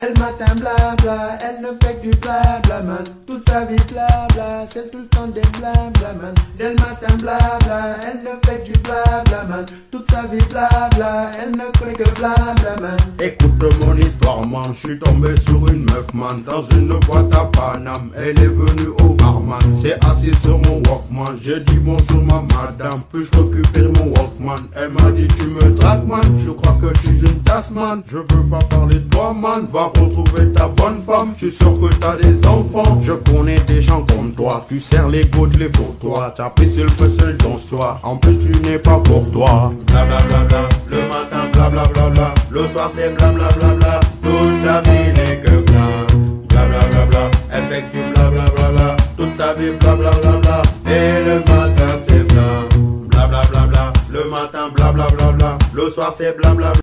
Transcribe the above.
Elle matin blabla, elle ne fait que du blabla man. Toute sa vie blabla, c'est tout le temps des blabla man. Dès le matin blabla, elle ne fait que du blabla man. Toute sa vie blabla, elle ne connaît que blabla man. Écoute mon histoire man, je suis tombé sur une meuf man. Dans une boîte à Paname, elle est venue au barman. C'est assis sur mon Walkman, j'ai dit bonjour ma madame. Puis-je récupérer mon Walkman? Elle m'a dit tu me dragues man, je crois que je suis une tasse man. Je veux pas parler de toi man, va retrouver ta bonne femme. Je suis sûr que t'as des enfants, je connais des gens comme toi. Tu serres les gouttes, les pour toi. T'as pris le seul danse-toi. En plus tu n'es pas pour toi. Blablabla, le matin blablabla, le soir c'est blablabla. Toute sa vie n'est que bla. Blablabla, elle fait que du blablabla. Toute sa vie blablabla. Et le matin c'est bla. Blablabla, le matin blablabla. Le soir c'est blablabla.